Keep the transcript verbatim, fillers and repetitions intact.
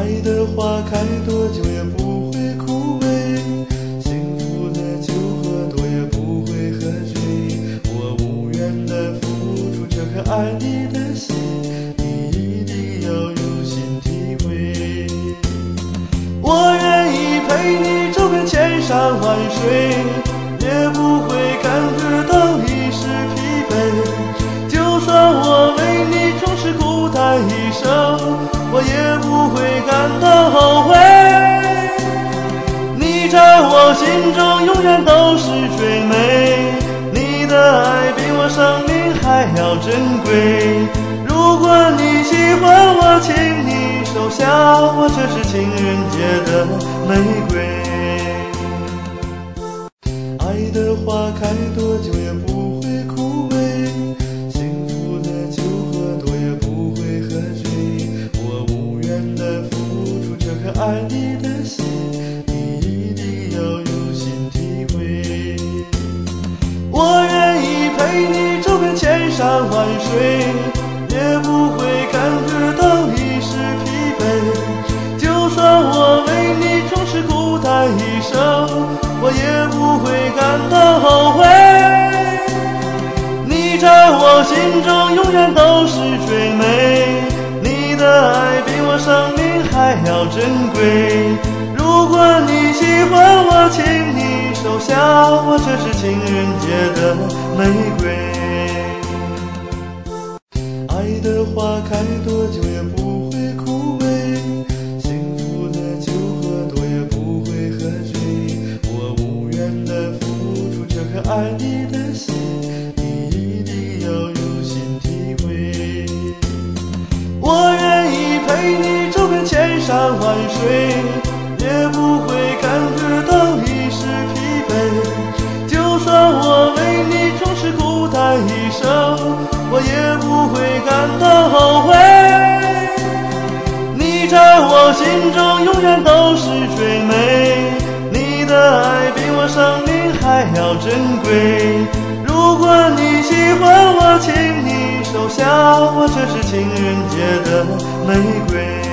爱的花开多久也不会枯萎，幸福的酒喝多也不会喝醉。我无缘的付出这颗爱你的心，你一定要用心体会。我愿意陪你走遍千山万水，也不会感觉到一丝疲惫。就算我为你总是孤单一生，我也不会感到后悔。你在我心中永远都是最美，你的爱比我生命还要珍贵。如果你喜欢我，请你收下我，这是情人节的玫瑰。爱的花开多久也不会枯萎，幸福的酒喝多也不会喝醉。我无缘的付出这颗爱你的心，你一定要用心体会。我愿意陪你走遍千山万水，也不会感觉到一丝疲惫。就算我为你总是孤单一生，我也不会感到后悔。你在我心中永远都是最美，你的爱比我生命还要珍贵。如果你喜欢我，请你收下我，这是情人节的玫瑰。爱的花开多久也不会枯萎，幸福的酒喝多也不会喝醉。我无缘的付出这颗爱你的心，你一定要用心体会。我愿意陪你走遍千山万水，也不会感觉到一丝疲惫。就算我为你总是孤单一生，我也不会感到后悔。你在我心中永远都是最美，你的爱比我生命还要珍贵。如果你喜欢我，请你收下我，这是情人节的玫瑰。